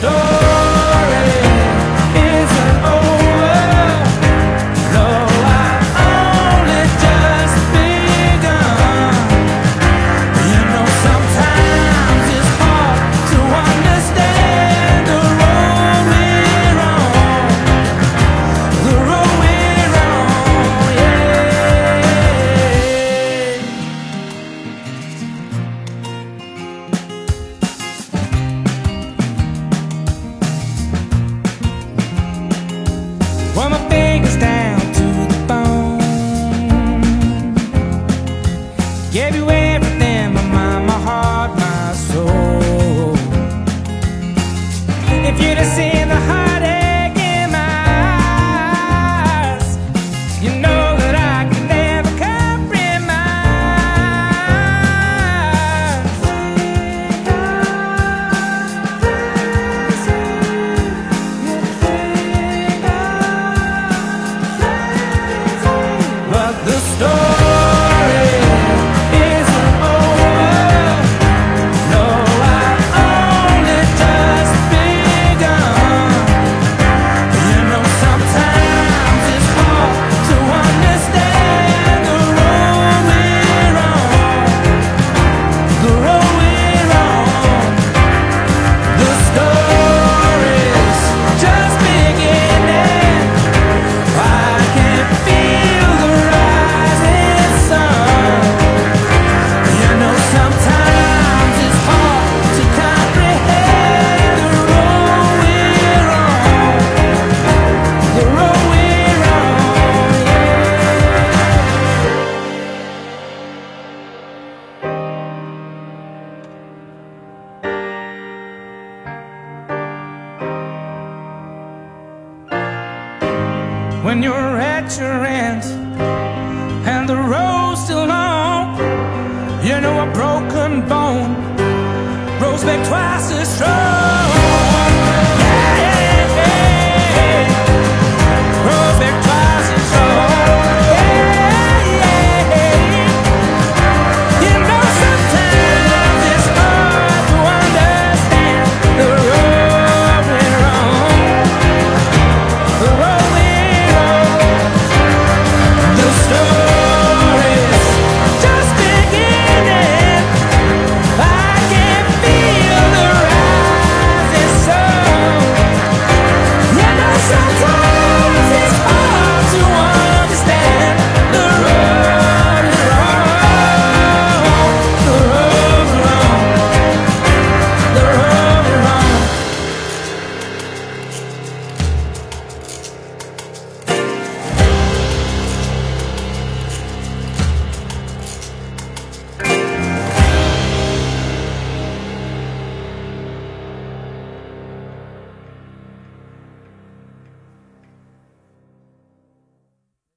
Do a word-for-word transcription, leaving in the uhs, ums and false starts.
story isn't over. No, I've only just begun. You know, sometimes it's hard to understand the road we're on, the road we're on, yeah. Well, my fingers down to the bone, gave you everything, my mind, my heart, my soul. If you'd have seen the heartache in my eyes, you know that I can never compromise. But the story isn't over. No, I've only just begun. You know, sometimes it's hard to understand the road we're on, the road we're on. The story's just beginning. I can feel the rising sun. You know, sometimes it's hard to comprehend the road we're on, the road we're on, yeah. When you're at your end and the road's still long, you know, a broken bone grows back twice as strong.